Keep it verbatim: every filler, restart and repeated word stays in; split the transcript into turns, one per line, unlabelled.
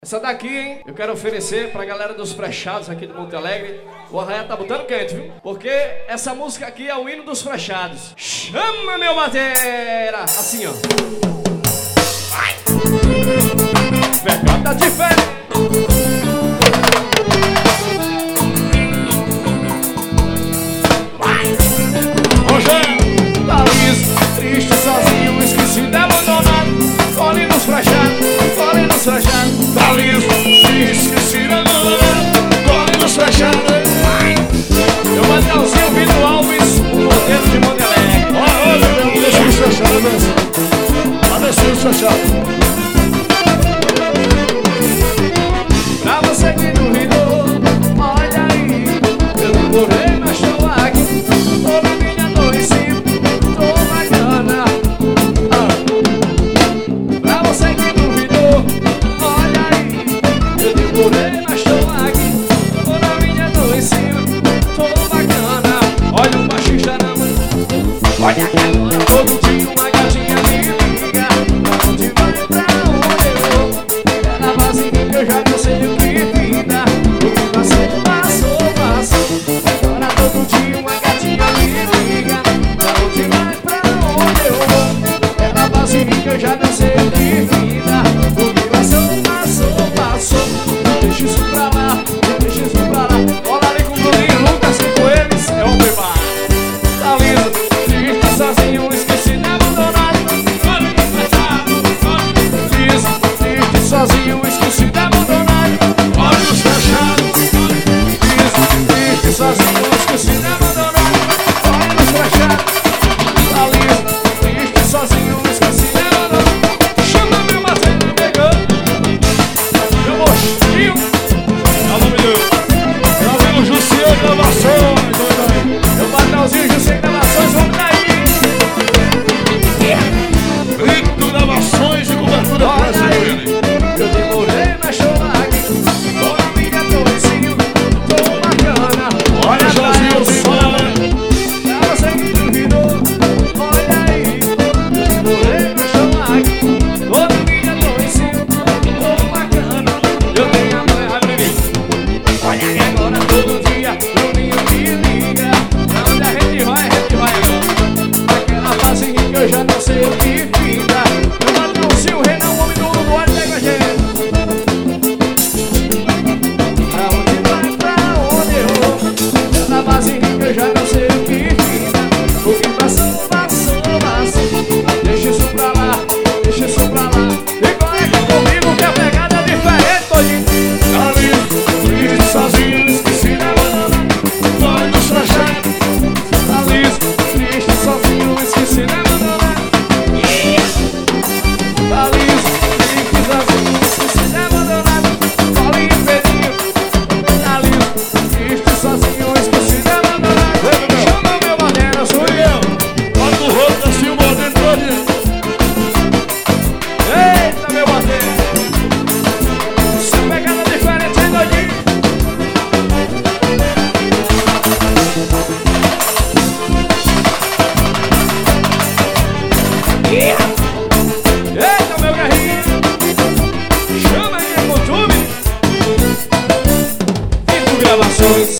Essa daqui, hein, eu quero oferecer pra galera dos frechados aqui de Monte Alegre. O arraia tá botando quente, viu? Porque essa música aqui é o hino dos frechados. Chama, meu batera! Assim, ó. Vai! Pegada diferente. Vai! Rogério! Tá liso, triste, sozinho, esquecido, abandonado. Colhe nos frechados, colhe nos frechados.
Tá liso, esquecido, abandonado. Colhe nos frechados.
Eu mandei o Silvio Alves, o roteiro de Monte Alegre.
Olha, olha, meu, deixa os frechados. Olha os frechados.
Pra você que duvidou, olha aí, eu demorei, mas tô aqui. Tô na minha noicinha, tô bacana. Ah. Pra você que duvidou, olha aí, eu demorei, mas tô aqui. Tô na minha noicinha, tô bacana. Olha o machista na mão. Olha que agora todo dia uma gatinha me liga. Onde vai, pra onde eu vou? É na base que eu já não sei o que vida. O que passou, passou, passou. Agora todo dia uma gatinha me liga. Pra onde vai, pra onde eu vou? É na base que eu já não sei o que vida. O que passou, passou, passou. Deixa isso pra lá, deixa isso pra lá. Olha ali com o Bruninho Lucas, que com eles é o Bebá. Tá lindo, triste, sozinho, esquecido, abandonado. Triste, triste, sozinho, esquecido, abandonado.
Olha os frechados.
Triste, triste, sozinho, esquecido, abandonado. Olha nos fechados. Tá lindo, triste, sozinho, esquecido, abandonado. Chama meu batendo, pegando. Meu mostinho.
Alô, menino. Meu amigo Jussier Gravações.
Meu patrãozinho, Jussier Gravações, vamos daí.
Grito Gravações e cobertura
Olha
pressa
aí,
dele.
eu demorei, mas tô aqui. Tô na minha noicinho, tô bacana.
Olha, Joãozinho,
só. Pra você que duvidou, olha aí. Eu demorei, mas tô aqui. Tô na minha noicinho, tô bacana. Eu tenho a mãe a mim. Olha que agora todo dia o ninho me liga. Pra onde a gente vai, a gente vai agora. Aquela fase em que eu já não sei o que fica. Eu matei o Sil, o rei não, o homem do mundo, olha aí com a gente. Pra onde vai, pra onde eu vou? Na base em que eu já não sei o que fica. O que passou, passou, passou. Deixa isso pra lá, deixa isso pra lá. E conecta comigo que a pegada é diferente, todinho.
Tá liso, triste, sozinho, esquecido, abandonado. Olha os frechados.
Tá liso, triste, sozinho, esquecido, abandonado. Tá liso,